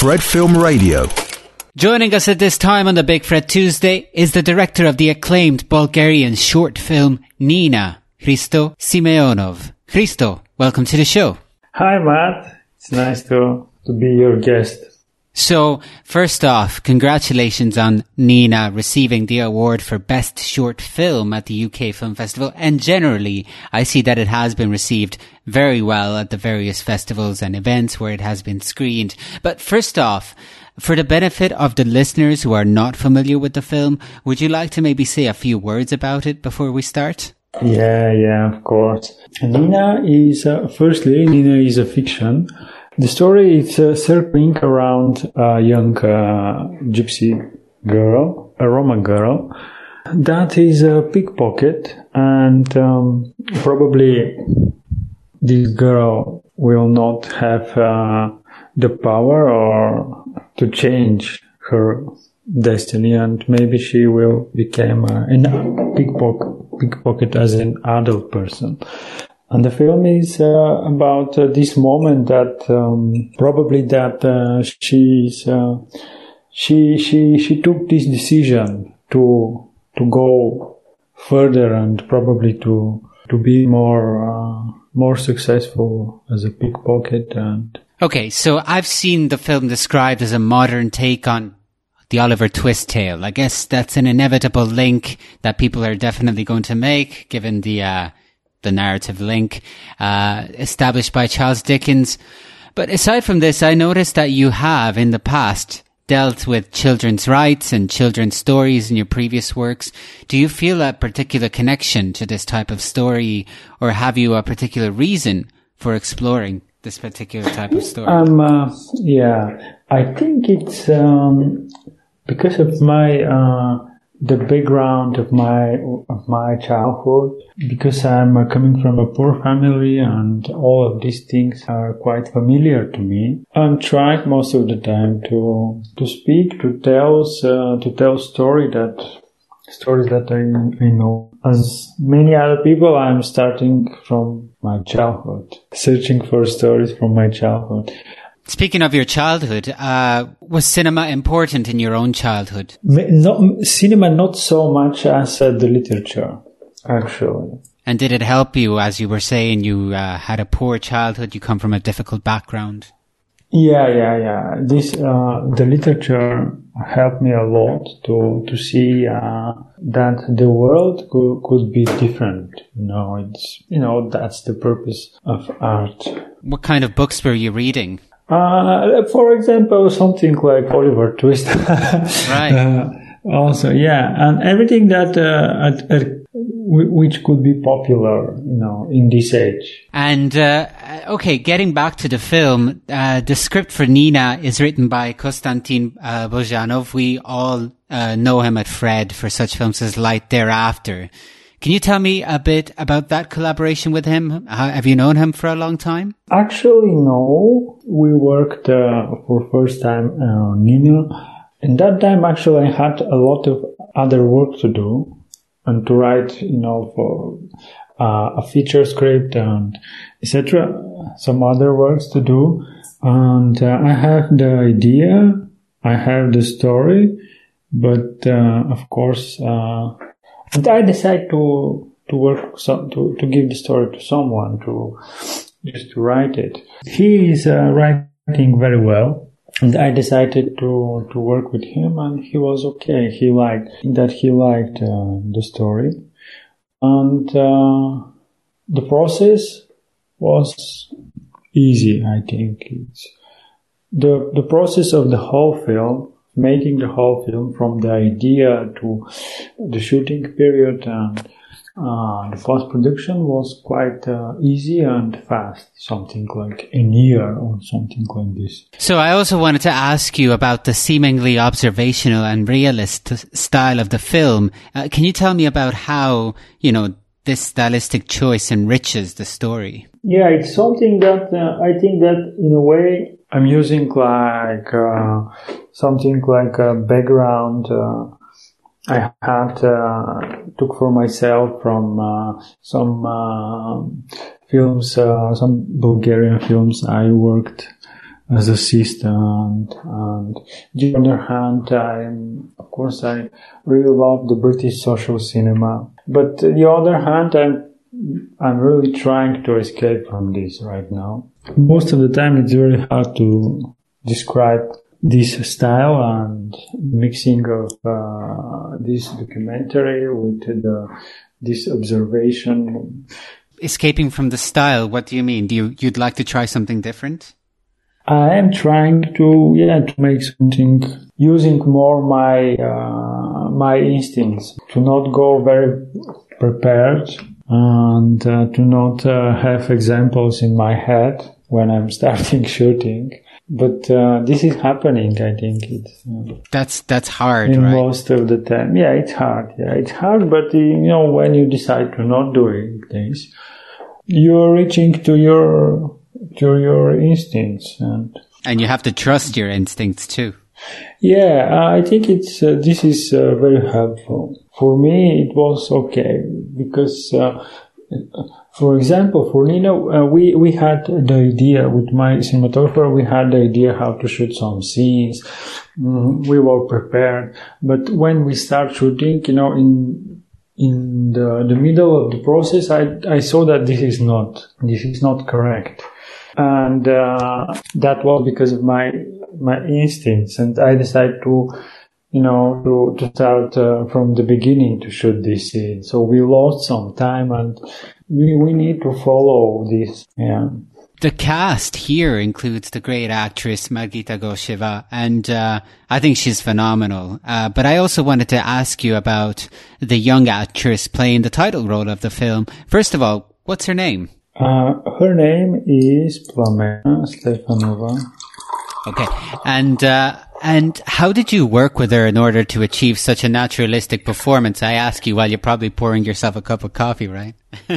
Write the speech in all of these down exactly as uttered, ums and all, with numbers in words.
Fred Film Radio. Joining us at this time on the Big Fred Tuesday is the director of the acclaimed Bulgarian short film Nina, Hristo Simeonov. Hristo, welcome to the show. Hi, Matt. It's nice to, to be your guest. So, first off, congratulations on Nina receiving the award for Best Short Film at the U K Film Festival. And generally, I see that it has been received very well at the various festivals and events where it has been screened. But first off, for the benefit of the listeners who are not familiar with the film, would you like to maybe say a few words about it before we start? Yeah, yeah, of course. Nina is, uh, firstly, Nina is a fiction. The story is uh, circling around a young uh, gypsy girl, a Roma girl, that is a pickpocket, and um, probably this girl will not have uh, the power or to change her destiny, and maybe she will become uh, a pickpocket, pickpocket as an adult person. And the film is uh, about uh, this moment that um, probably that uh, she's uh, she she she took this decision to to go further and probably to to be more uh, more successful as a pickpocket. And okay, so I've seen the film described as a modern take on the Oliver Twist tale. I guess that's an inevitable link that people are definitely going to make, given the uh, the narrative link uh, established by Charles Dickens. But aside from this, I noticed that you have in the past dealt with children's rights and children's stories in your previous works. Do you feel a particular connection to this type of story, or have you a particular reason for exploring this particular type of story? Um, uh, yeah, I think it's um, because of my uh, the background of my of my childhood, because I'm uh, coming from a poor family, and all of these things are quite familiar to me. I'm trying most of the time to to speak, to tell uh, to tell story that stories that I, I know. As many other people, I'm starting from my childhood, searching for stories from my childhood. Speaking of your childhood, uh, was cinema important in your own childhood? Not, cinema not so much as uh, the literature, actually. And did it help you, as you were saying, you uh, had a poor childhood, you come from a difficult background? Yeah, yeah, yeah. This, uh, the literature helped me a lot to, to see, uh, that the world could, could be different. You know, it's, you know, that's the purpose of art. What kind of books were you reading? Uh, for example, something like Oliver Twist. Right. Uh, also, yeah, and everything that, uh, at, at, which could be popular, you know, in this age. And, uh, okay, getting back to the film, uh, the script for Nina is written by Konstantin uh, Bozhanov. We all uh, know him at Fred for such films as Light Thereafter. Can you tell me a bit about that collaboration with him? How, have you known him for a long time? Actually, no. We worked uh, for first time on uh, Nina. In that time, actually, I had a lot of other work to do and to write, you know, for uh, a feature script and et cetera. Some other works to do. And uh, I have the idea, I have the story, but uh, of course... Uh, And I decided to to work so, to to give the story to someone to just to write it. He is uh, writing very well, and I decided to to work with him, and he was okay. He liked that. He liked uh, the story, and uh, the process was easy. I think it's the the process of the whole film. Making the whole film from the idea to the shooting period and uh, the post-production was quite uh, easy and fast, something like a year or something like this. So I also wanted to ask you about the seemingly observational and realist style of the film. Uh, can you tell me about how, you know, this stylistic choice enriches the story? Yeah, it's something that uh, I think that in a way I'm using like uh, something like a background uh, I had uh, took for myself from uh, some uh, films, uh, some Bulgarian films I worked as assistant. And on the other hand, I'm, of course, I really love the British social cinema. But on the other hand, I'm I'm really trying to escape from this right now. Most of the time, it's very hard to describe this style and mixing of uh, this documentary with the, this observation. Escaping from the style, what do you mean? Do you, you'd like to try something different? I am trying to, yeah, to make something using more my, uh, my instincts, to not go very prepared and uh, to not uh, have examples in my head when I'm starting shooting. But uh, this is happening, I think. It's, uh, that's that's hard, in right? Most of the time. Yeah, it's hard. Yeah, it's hard, but you know, when you decide to not doing things, you're reaching to your to your instincts, and and you have to trust your instincts too. Yeah, I think it's uh, this is uh, very helpful. For me, it was okay because, uh, for example, for Nino, uh, we we had the idea with my cinematographer. We had the idea how to shoot some scenes. Mm, we were prepared, but when we start shooting, you know, in in the the middle of the process, I I saw that this is not this is not correct. And uh, that was because of my my instincts, and I decided to, you know, to to start uh, from the beginning to shoot this scene. So we lost some time, and we we need to follow this. Yeah. The cast here includes the great actress Margita Gosheva, and uh, I think she's phenomenal. Uh, but I also wanted to ask you about the young actress playing the title role of the film. First of all, what's her name? Uh, her name is Plamena Stefanova. Okay. And, uh, and how did you work with her in order to achieve such a naturalistic performance? I ask you while you're probably pouring yourself a cup of coffee, right?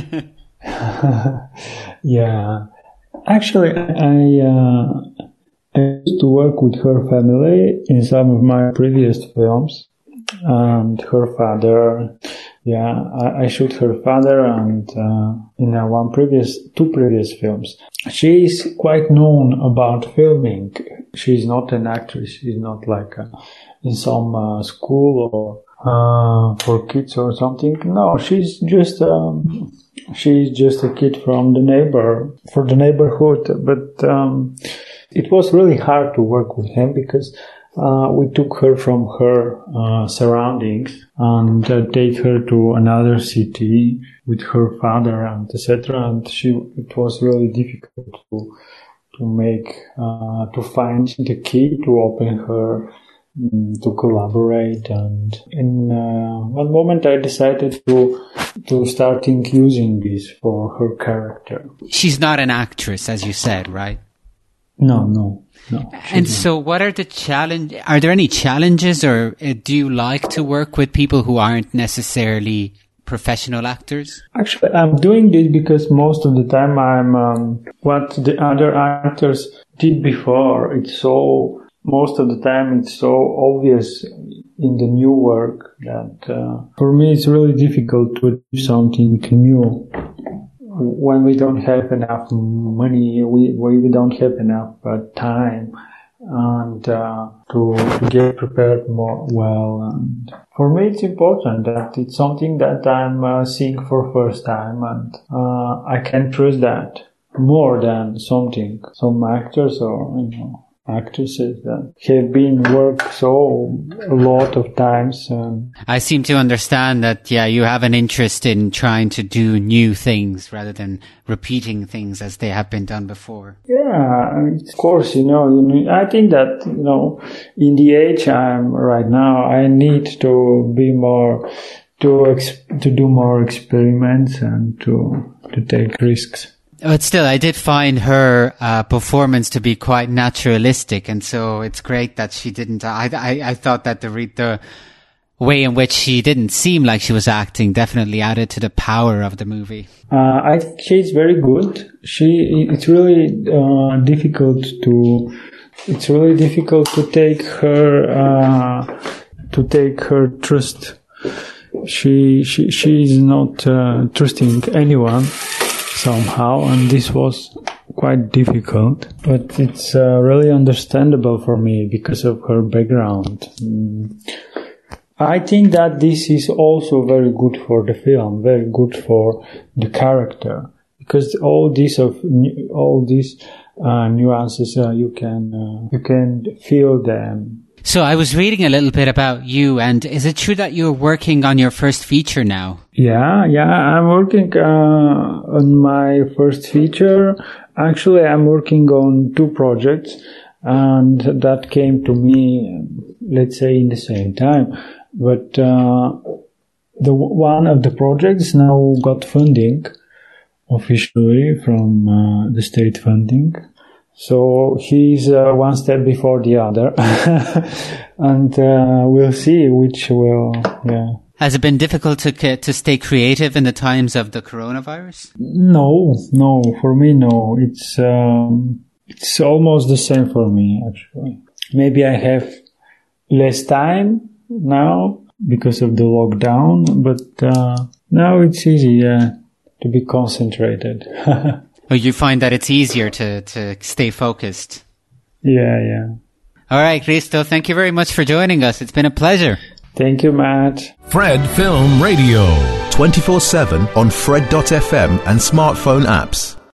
Yeah. Actually, I, uh, I used to work with her family in some of my previous films, and her father. Yeah, I, I shoot her father, and uh, in uh, one previous, two previous films. She is quite known about filming. She's not an actress. She's not like uh, in some uh, school or uh, for kids or something. No, she's just um, she's just a kid from the neighbor for the neighborhood. But um, it was really hard to work with him because Uh, we took her from her uh, surroundings and uh, take her to another city with her father and et cetera. And she, it was really difficult to to make uh, to find the key to open her, um, to collaborate. And in uh, one moment, I decided to to starting using this for her character. She's not an actress, as you said, right? No, no. No, and so what are the challenge? Are there any challenges, or uh, do you like to work with people who aren't necessarily professional actors? Actually, I'm doing this because most of the time I'm, um, what the other actors did before. It's so, most of the time it's so obvious in the new work that, uh, for me it's really difficult to do something new. When we don't have enough money, we we don't have enough uh, time, and uh, to to get prepared more well. And for me, it's important that it's something that I'm uh, seeing for first time, and uh, I can trust that more than something some actors or you know actresses that have been worked so a lot of times. And I seem to understand that, yeah, you have an interest in trying to do new things rather than repeating things as they have been done before. Yeah, of course, you know, I think that, you know, in the age I'm right now, I need to be more, to ex- to do more experiments and to to take risks. But still, I did find her uh, performance to be quite naturalistic, and so it's great that she didn't. I I, I thought that the re- the way in which she didn't seem like she was acting definitely added to the power of the movie. Uh, I think she's very good. She it's really uh, difficult to it's really difficult to take her uh, to take her trust. She she she is not uh, trusting anyone somehow, and this was quite difficult, but it's uh, really understandable for me because of her background. Mm. I think that this is also very good for the film, very good for the character, because all these of all these uh, nuances uh, you can uh, you can feel them. So I was reading a little bit about you, and is it true that you're working on your first feature now? Yeah, yeah, I'm working uh, on my first feature. Actually, I'm working on two projects, and that came to me, let's say, in the same time. But uh, the one of the projects now got funding officially from uh, the state funding. So he's uh, one step before the other, and uh, we'll see which will. Yeah. Has it been difficult to to stay creative in the times of the coronavirus? No, no. For me, no. It's um, it's almost the same for me, actually. Maybe I have less time now because of the lockdown, but uh, now it's easy yeah, to be concentrated. Well, you find that it's easier to, to stay focused. Yeah, yeah. All right, Christo, thank you very much for joining us. It's been a pleasure. Thank you, Matt. Fred Film Radio. twenty-four seven on Fred dot f m and smartphone apps.